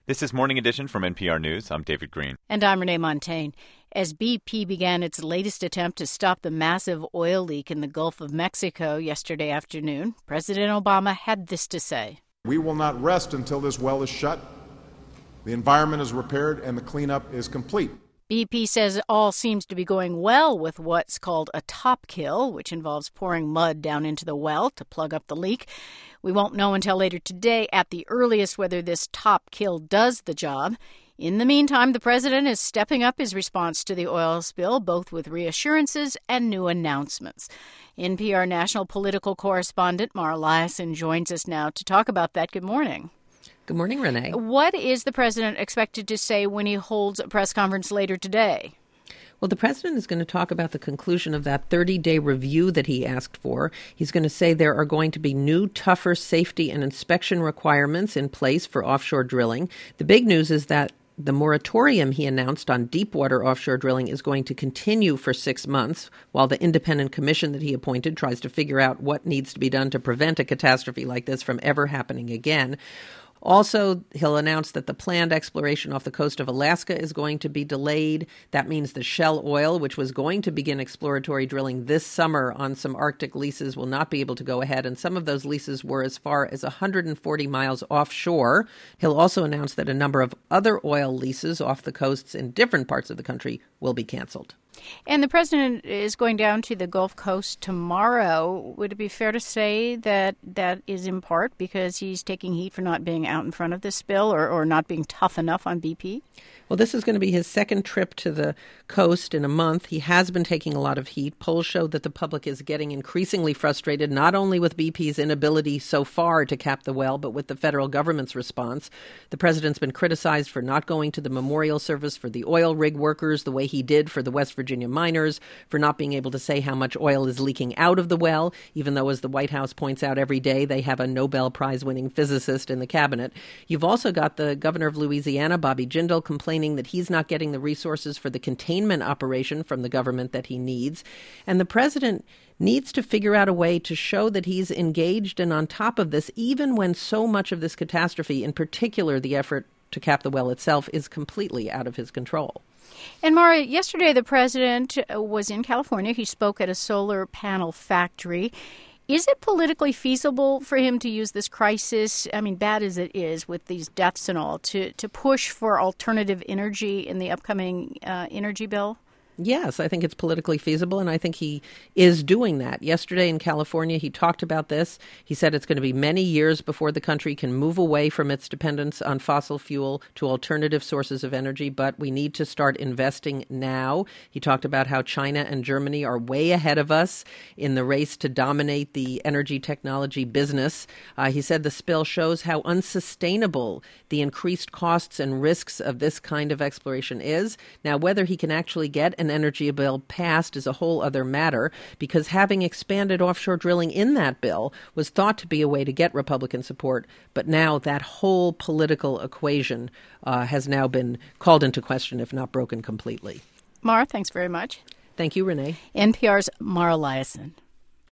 This is Morning Edition from NPR News. I'm David Green. And I'm Renee Montagne. As BP began its latest attempt to stop the massive oil leak in the Gulf of Mexico yesterday afternoon, President Obama had this to say. We will not rest until this well is shut, the environment is repaired, and the cleanup is complete. BP says all seems to be going well with what's called a top kill, which involves pouring mud down into the well to plug up the leak. We won't know until later today at the earliest whether this top kill does the job. In the meantime, the president is stepping up his response to the oil spill, both with reassurances and new announcements. NPR national political correspondent Mara Liasson joins us now to talk about that. Good morning. Good morning, Renee. What is the president expected to say when he holds a press conference later today? Well, the president is going to talk about the conclusion of that 30-day review that he asked for. He's going to say there are going to be new, tougher safety and inspection requirements in place for offshore drilling. The big news is that the moratorium he announced on deepwater offshore drilling is going to continue for 6 months while the independent commission that he appointed tries to figure out what needs to be done to prevent a catastrophe like this from ever happening again. Also, he'll announce that the planned exploration off the coast of Alaska is going to be delayed. That means the Shell Oil, which was going to begin exploratory drilling this summer on some Arctic leases, will not be able to go ahead. And some of those leases were as far as 140 miles offshore. He'll also announce that a number of other oil leases off the coasts in different parts of the country will be canceled. And the president is going down to the Gulf Coast tomorrow. Would it be fair to say that that is in part because he's taking heat for not being out in front of this spill or not being tough enough on BP? Well, this is going to be his second trip to the coast in a month. He has been taking a lot of heat. Polls show that the public is getting increasingly frustrated, not only with BP's inability so far to cap the well, but with the federal government's response. The president's been criticized for not going to the memorial service for the oil rig workers the way he did for the West Virginia miners, for not being able to say how much oil is leaking out of the well, even though, as the White House points out every day, they have a Nobel Prize-winning physicist in the cabinet. You've also got the governor of Louisiana, Bobby Jindal, complaining that he's not getting the resources for the containment operation from the government that he needs. And the president needs to figure out a way to show that he's engaged and on top of this, even when so much of this catastrophe, in particular the effort to cap the well itself, is completely out of his control. And Mara, yesterday the president was in California. He spoke at a solar panel factory. Is it politically feasible for him to use this crisis, I mean, bad as it is with these deaths and all, to push for alternative energy in the upcoming energy bill? Yes, I think it's politically feasible, and I think he is doing that. Yesterday in California, he talked about this. He said it's going to be many years before the country can move away from its dependence on fossil fuel to alternative sources of energy, but we need to start investing now. He talked about how China and Germany are way ahead of us in the race to dominate the energy technology business. He said the spill shows how unsustainable the increased costs and risks of this kind of exploration is. Now, whether he can actually get an energy bill passed is a whole other matter, because having expanded offshore drilling in that bill was thought to be a way to get Republican support. But now that whole political equation has now been called into question, if not broken completely. Mara, thanks very much. Thank you, Renee. NPR's Mara Liasson.